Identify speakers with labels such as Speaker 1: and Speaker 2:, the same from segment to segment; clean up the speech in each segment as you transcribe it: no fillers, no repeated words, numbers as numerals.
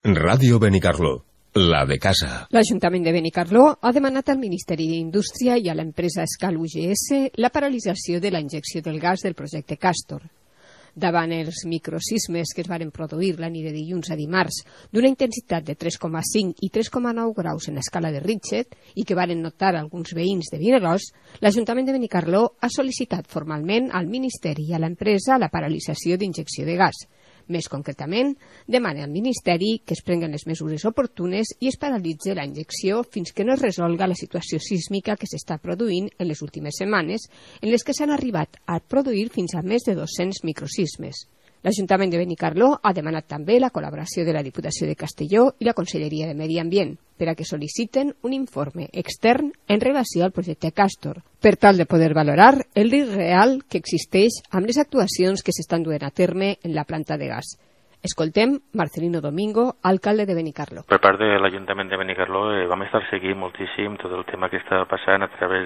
Speaker 1: Ràdio Benicarló, la de casa.
Speaker 2: L'Ajuntament de Benicarló ha demanat al Ministeri d'Indústria i a l'empresa Escal UGS la paralització de la injecció del gas del projecte Castor. Davant els microsismes que es varen produir la nit de dilluns a dimarts d'una intensitat de 3,5 i 3,9 graus en escala de Richter i que varen notar alguns veïns de Vinaròs, l'Ajuntament de Benicarló ha sol·licitat formalment al Ministeri i a l'empresa la paralització d'injecció de gas. Més concretament, demana al Ministeri que es prenguen les mesures oportunes i es paralitze la injecció fins que no es resolga la situació sísmica que s'està produint en les últimes setmanes, en les que s'han arribat a produir fins a més de 200 microsismes. L'Ajuntament de Benicarló ha demanat també la col·laboració de la Diputació de Castelló i la Conselleria de Medi Ambient per a que sol·liciten un informe extern en relació al projecte Castor, per tal de poder valorar el risc real que existeix amb les actuacions que s'estan duent a terme en la planta de gas. Escoltem Marcelino Domingo, alcalde de Benicarló.
Speaker 3: Per part de l'Ajuntament de Benicarló vam estar seguint moltíssim tot el tema que estava passant a través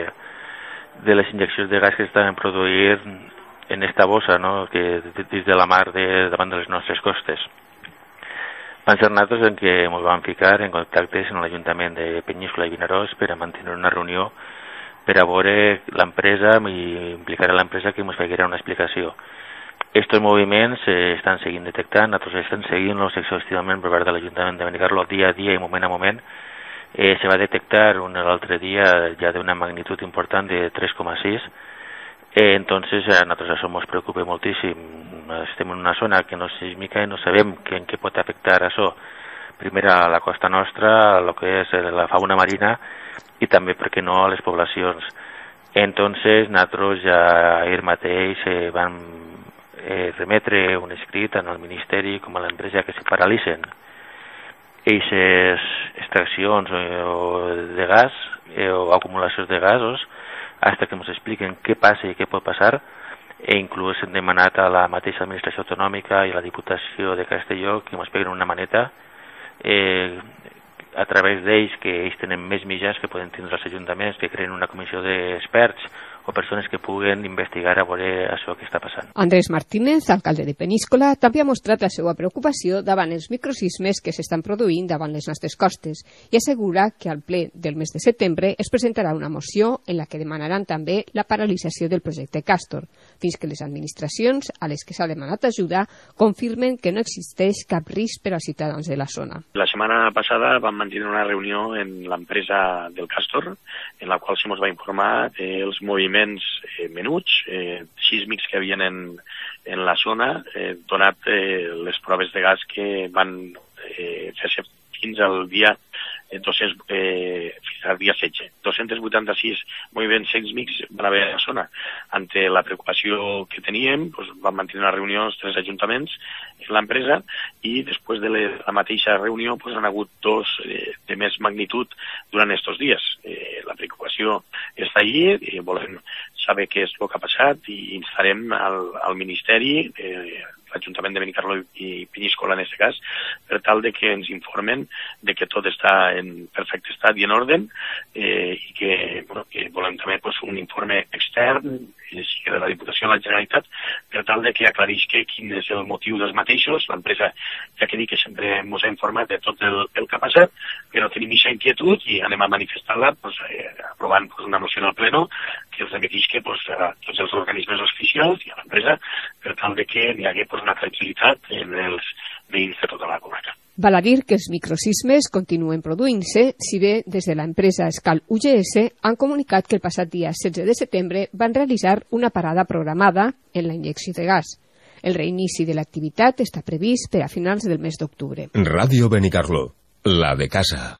Speaker 3: de les injeccions de gas que estaven produint en esta bossa, no?, que des de la mar davant de les nostres costes. Van ser nosaltres en què ens vam ficar en contactes amb l'Ajuntament de Peníscola i Vinaròs per a mantenir una reunió per a veure l'empresa i implicar a l'empresa que ens faria una explicació. Estos moviments estan seguint detectant, nosaltres estem seguint-los exhaustivament per part de l'Ajuntament de Benicarló dia a dia i moment a moment. Se va detectar l'altre dia ja d'una magnitud important de 3,6. Entonces a nosotros eso nos preocupa moltíssim. Estem en una zona que no és sísmica i no sabem en què pot afectar això. Primer a la costa nostra, a lo que és la fauna marina i també, per què no, a les poblacions. Entonces nosaltres ja ahir mateix vam remetre un escrit al Ministeri com a l'empresa que se paralitzen aquestes extraccions de gas o acumulacions de gasos hasta que ens expliquen què passa i què pot passar, i inclús hem demanat a la mateixa administració autonòmica i a la Diputació de Castelló que ens peguen una maneta a través d'ells, que ells tenen més mitjans que poden tindre els ajuntaments, que creen una comissió d'experts o persones que puguen investigar a veure això que està passant.
Speaker 2: Andrés Martínez, alcalde de Peníscola, també ha mostrat la seva preocupació davant els microsismes que s'estan produint davant les nostres costes i assegura que al ple del mes de setembre es presentarà una moció en la que demanaran també la paralització del projecte Castor, fins que les administracions a les que s'ha demanat ajuda confirmen que no existeix cap risc per als ciutadans de la zona.
Speaker 4: La setmana passada vam mantenir una reunió en l'empresa del Castor, en la qual se ens va informar dels moviments menuts, sísmics que havien en la zona, donat les proves de gas que van fer-se fins al dia fins al dia 16. 286 moviments sísmics van haver a la zona. Ante la preocupació que teníem, vam mantenir una reunió els tres ajuntaments en l'empresa i després de la mateixa reunió han hagut dos de més magnitud durant aquests dies. La preocupació està allí, volem saber què és el que ha passat i instarem al Ministeri, l'Ajuntament de Benicarló i Peníscola en aquest cas, per tal de que ens informen de que tot està en perfecte estat i en ordre i que volem també un informe extern de la Diputació de la Generalitat per tal de que aclarisca quin és el motiu dels mateixos. L'empresa, ja que dic que sempre ens ha informat de tot el que ha passat, però tenim aquesta inquietud i anem a manifestar-la aprovant una moció en el pleno que els remetisca a tots els organismes oficials i a l'empresa per tal de que hi hagi una tranquil·litat en els veïns de tota la comarca.
Speaker 2: Val a dir que els microsismes continuen produint-se, si bé des de l'empresa Escal UGS han comunicat que el passat dia 16 de setembre van realitzar una parada programada en la injecció de gas. El reinici de l'activitat està previst per a finals del mes d'octubre.
Speaker 1: Ràdio Benicarló, la de casa.